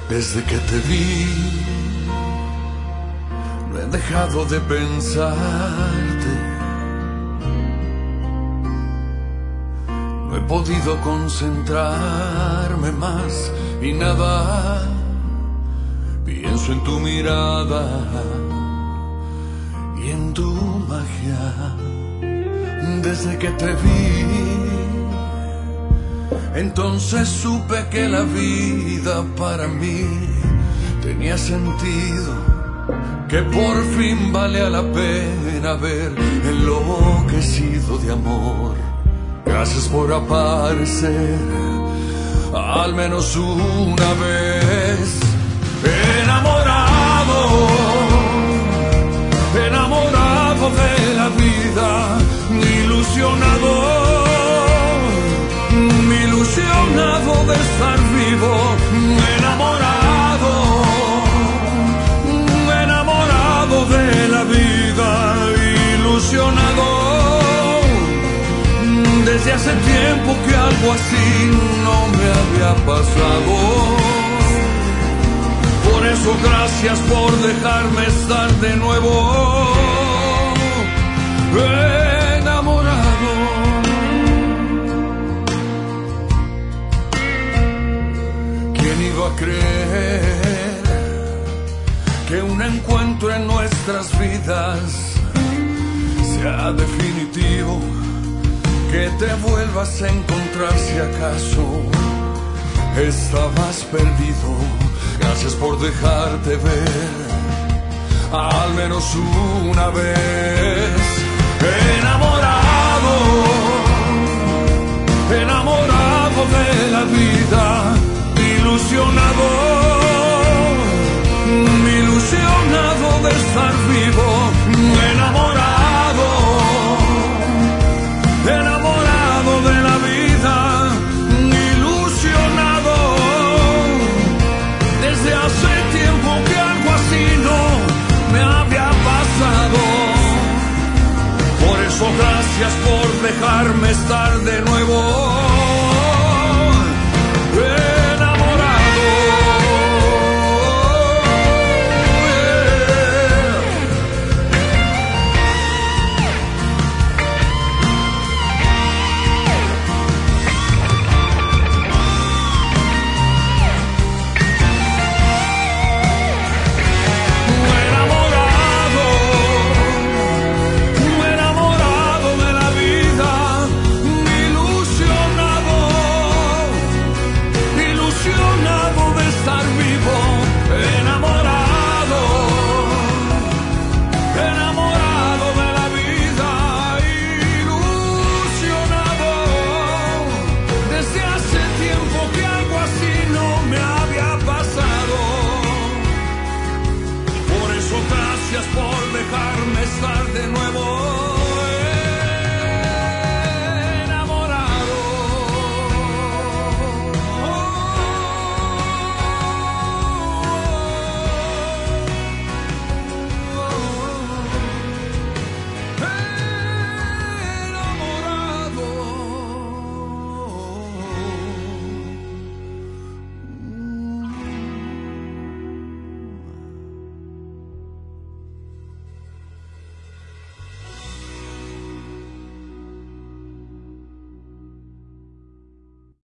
Desde que te vi, no he dejado de pensarte. No he podido concentrarme más y nada. Pienso en tu mirada y en tu magia. Desde que te vi, entonces supe que la vida para mí tenía sentido, que por fin valía la pena haber enloquecido de amor. Gracias por aparecer, al menos una vez. Enamorado, enamorado de la vida, ilusionado, ilusionado de estar vivo. Enamorado, enamorado de la vida, ilusionado. Desde hace tiempo que algo así no me había pasado. Por eso gracias por dejarme estar de nuevo enamorado. ¿Quién iba a creer que un encuentro en nuestras vidas sea definitivo? Que te vuelvas a encontrar si acaso estabas perdido. Gracias por dejarte ver, al menos una vez. Enamorado, enamorado de la vida, ilusionado, ilusionado de estar vivo. Enamorado, enamorado de la vida, ilusionado. Desde hace tiempo que algo así no me había pasado. Por eso gracias por dejarme estar de nuevo